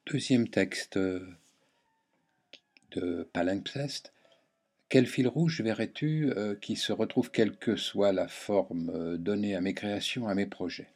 Deuxième texte de palimpseste. Quel fil rouge verrais-tu qui se retrouve quelle que soit la forme donnée à mes créations, à mes projets?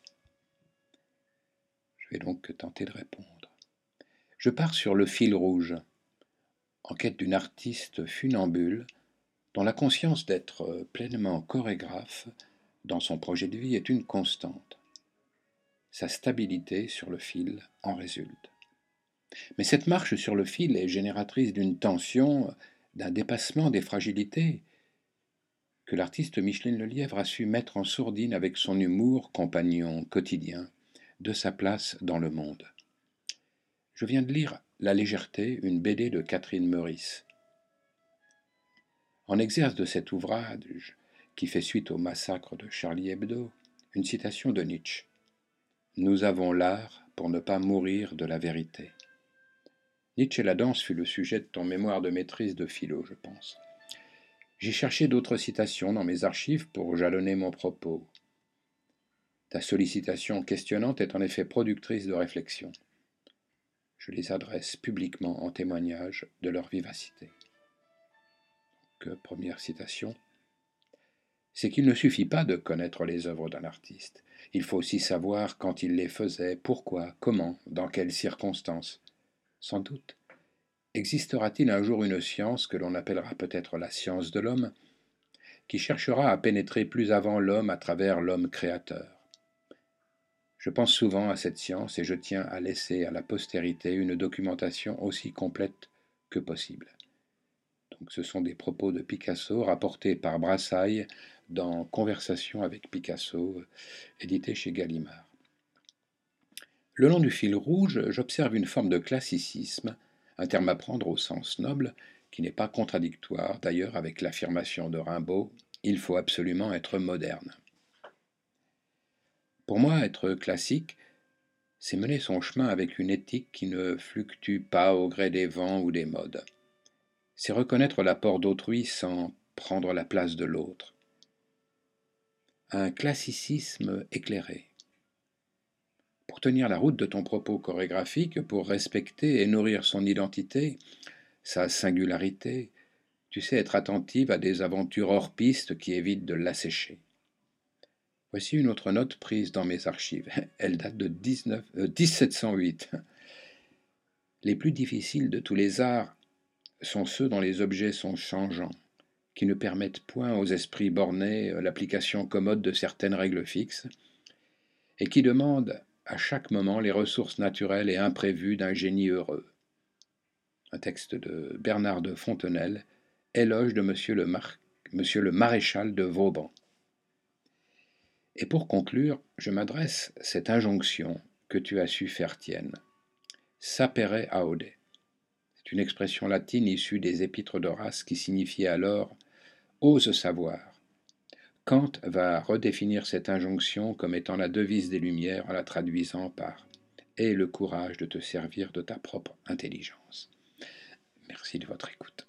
Je vais donc tenter de répondre. Je pars sur le fil rouge, en quête d'une artiste funambule dont la conscience d'être pleinement chorégraphe dans son projet de vie est une constante. Sa stabilité sur le fil en résulte. Mais cette marche sur le fil est génératrice d'une tension, d'un dépassement des fragilités que l'artiste Micheline Lelièvre a su mettre en sourdine avec son humour, compagnon quotidien, de sa place dans le monde. Je viens de lire La légèreté, une BD de Catherine Meurice. En exerce de cet ouvrage, qui fait suite au massacre de Charlie Hebdo, une citation de Nietzsche. « Nous avons l'art pour ne pas mourir de la vérité. » Nietzsche et la danse fut le sujet de ton mémoire de maîtrise de philo, je pense. J'ai cherché d'autres citations dans mes archives pour jalonner mon propos. Ta sollicitation questionnante est en effet productrice de réflexion. Je les adresse publiquement en témoignage de leur vivacité. Première citation. C'est qu'il ne suffit pas de connaître les œuvres d'un artiste. Il faut aussi savoir quand il les faisait, pourquoi, comment, dans quelles circonstances. Sans doute. Existera-t-il un jour une science que l'on appellera peut-être la science de l'homme, qui cherchera à pénétrer plus avant l'homme à travers l'homme créateur? Je pense souvent à cette science et je tiens à laisser à la postérité une documentation aussi complète que possible. Donc, ce sont des propos de Picasso rapportés par Brassailles dans Conversation avec Picasso, édité chez Gallimard. Le long du fil rouge, j'observe une forme de classicisme, un terme à prendre au sens noble, qui n'est pas contradictoire d'ailleurs avec l'affirmation de Rimbaud « il faut absolument être moderne ». Pour moi, être classique, c'est mener son chemin avec une éthique qui ne fluctue pas au gré des vents ou des modes. C'est reconnaître l'apport d'autrui sans prendre la place de l'autre. Un classicisme éclairé. Pour tenir la route de ton propos chorégraphique, pour respecter et nourrir son identité, sa singularité, tu sais être attentive à des aventures hors piste qui évitent de l'assécher. Voici une autre note prise dans mes archives. Elle date de 1708. Les plus difficiles de tous les arts sont ceux dont les objets sont changeants, qui ne permettent point aux esprits bornés l'application commode de certaines règles fixes, et qui demandent à chaque moment les ressources naturelles et imprévues d'un génie heureux. Un texte de Bernard de Fontenelle, éloge de Monsieur le maréchal de Vauban. Et pour conclure, je m'adresse à cette injonction que tu as su faire tienne. Sapere aude. C'est une expression latine issue des épîtres d'Horace qui signifiait alors « ose savoir ». Kant va redéfinir cette injonction comme étant la devise des Lumières en la traduisant par « aie le courage de te servir de ta propre intelligence ». Merci de votre écoute.